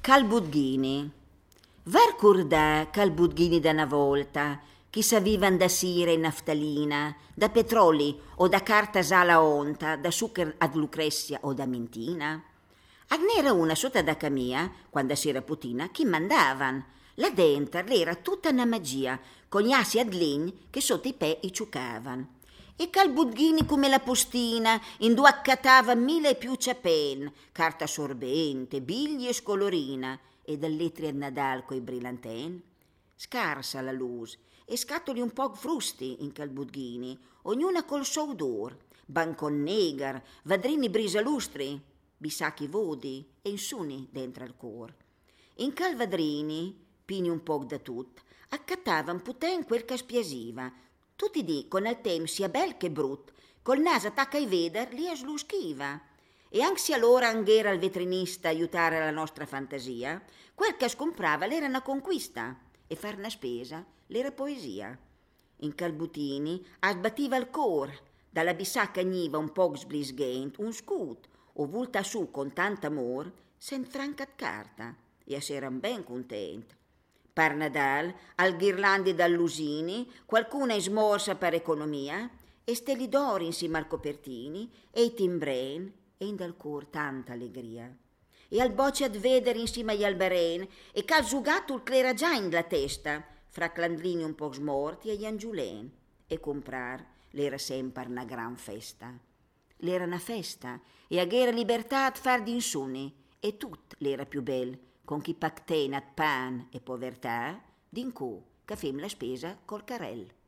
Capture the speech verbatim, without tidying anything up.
Calbudghini. Var curdà calbudghini da una volta, chi s'avivan da sire e naftalina, da petroli o da carta sala onta, da succher ad Lucrezia o da mentina? Agnera una sotto da camia, quando si era putina, chi mandavan. La dentro l'era tutta una magia, con gli assi ad legno che sotto i pe i ciucavan. E calbudghini come la postina, in due accatava mille e più ciapen, carta sorbente, bigli e scolorina, e dal letri ad Nadal coi brillanten. Scarsa la luce, e scatoli un po' frusti in calbudghini, ognuna col suo odor, bancon negar, vadrini brisalustri, bisacchi vodi e insuni dentro al cor. In calvadrini, pini un po' da tut, accattavan puten quel che spiasiva, tutti dicono al tem sia bel che brut, col naso attacca ai veder li asluschiva. E anche se allora angh'era il vetrinista aiutare la nostra fantasia, quel che scomprava l'era una conquista e far una spesa l'era poesia. In calbutini asbattiva il cor, dalla bisacca agniva un po' sblisghent, un scut, o vulta su con tanto amor, sen francat carta, e s'eran ben content. Per Nadal, al ghirlandi dall'usini, qualcuna è smorsa per economia, e steli d'oro insieme al copertini, e i timbren, e in dal cor tanta allegria. E al bocce ad vedere insieme agli alberen, e cal sugato il clera già in la testa, fra clandrini un po' smorti e gli angiulen, e comprar l'era sempre una gran festa. L'era una festa, e aghera libertà ad far d'insuni, e tut l'era più bel, con chi pactenat pan e povertà, d'incu che fem la spesa col carrel.